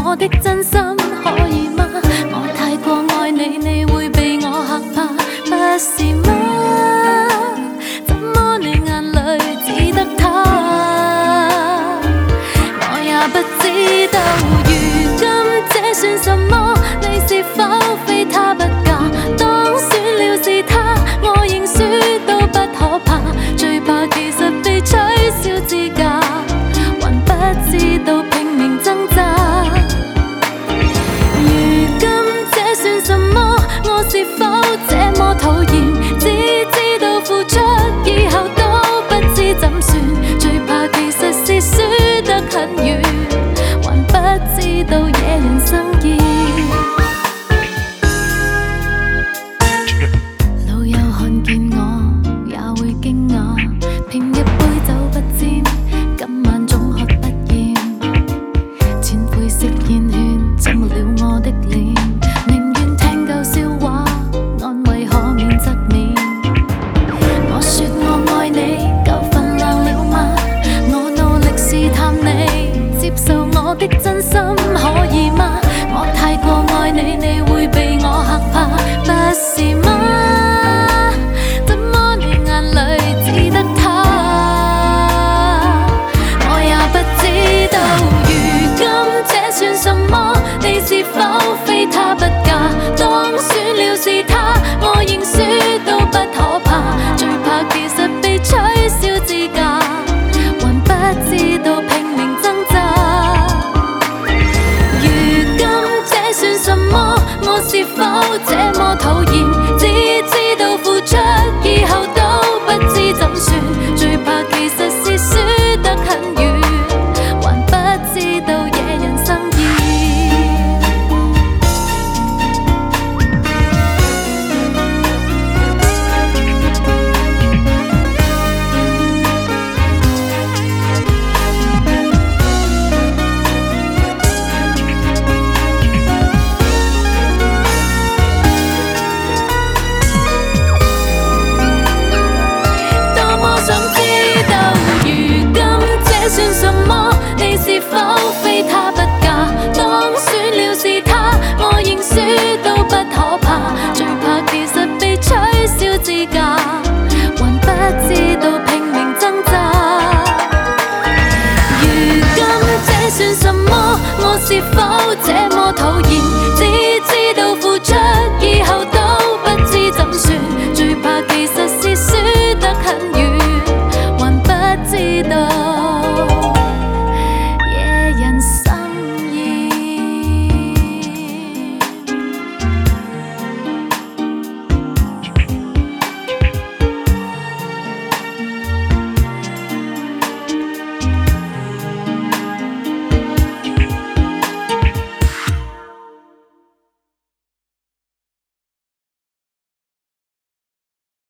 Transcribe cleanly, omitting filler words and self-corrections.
我的真心可以嗎？我太過愛你，你會被我嚇怕，不是嗎？怎麼你眼裏只得他？我也不知道，如今這算什麼？你是否非他不嫁？當選了是他，我認輸都不可怕，最怕其實被取消資格，還不知道拼命掙扎。如今這算什麼？我是否